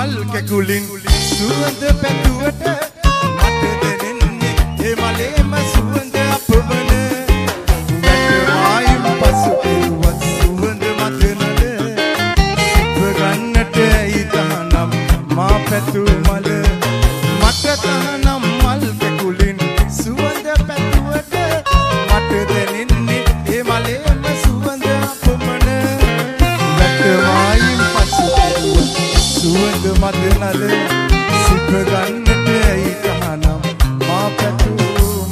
මල් කැකුලින් සුවඳ පැතුවට මට දැනෙන්නේ ඒ මලේම සුවඳ අපවන වැටවායුම් පසු පෙරුවත් සුවඳ මත නල සිප ගන්නට ඇයි තහනම් මා පැතු මල මට තහනම් මල් කැකුලින් සුවඳ පැතුවට මට දැනෙන්නේ ඒ මලේම සුවඳ අපවන වැටවායුම් පසු පෙරුවත් සුවඳ මත නල සිප ගන්නට ඇයි තහනම් මා පැතු මල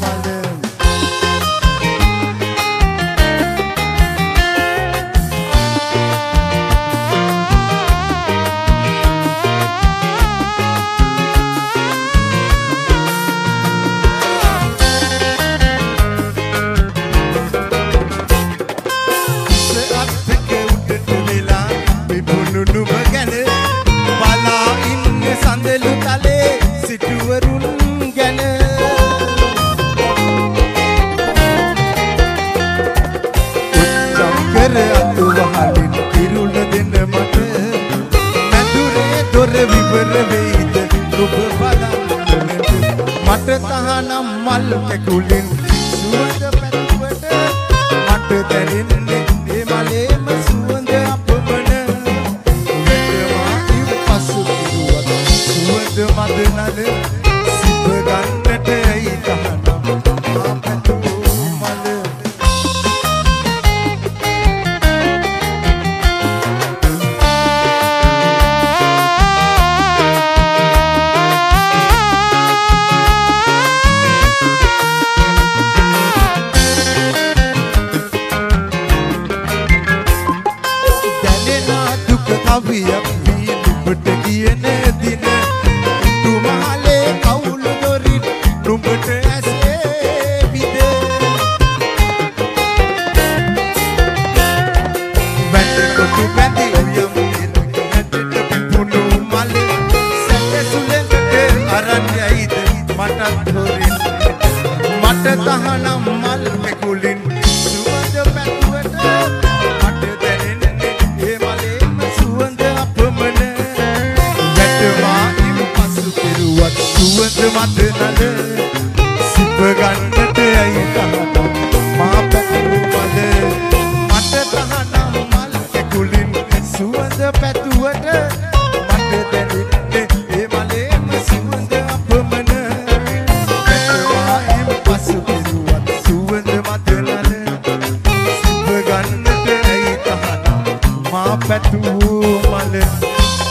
මට තහනම් මල් කැකුලින් සුවඳ පැතුවට මට දැනෙන්නේ ඒ මලේම සුවඳ අපවන වැටවායුම් පසු පෙරුවත් සුවඳ මද නල සිප ගන්නට ඇයි තහනම් මා පැතු මල කවියක් වී නුඹට කියන දින තුමාලේ කවුළු දොරින් නුඹට ඇසේ විද වැටකොට බැඳි උයම් නැටට පිපුණු මලේ සැකසුලකට අරන් යයිද මටත් හොරින් මට තහනම් මල් පෙකුලින් සුවඳ පැතුවට මට දැනෙන්නේ ඒ මලේම සුවඳ අපමණ වැටවායුම් පසු පෙරුවත් සුවඳ මත නල සිප ගන්නට ඇයි තහනම් මා පැතු මල මට තහනම් මල් කැකුලින් සුවඳ පැතුවට මට දැනෙන්නේ ඒ මලේම සුවඳ අපමණ වැටවායුම් පසු පෙරුවත් සුවඳ මත නල සිප ගන්නට ඇයි තහනම් මා පැතු මල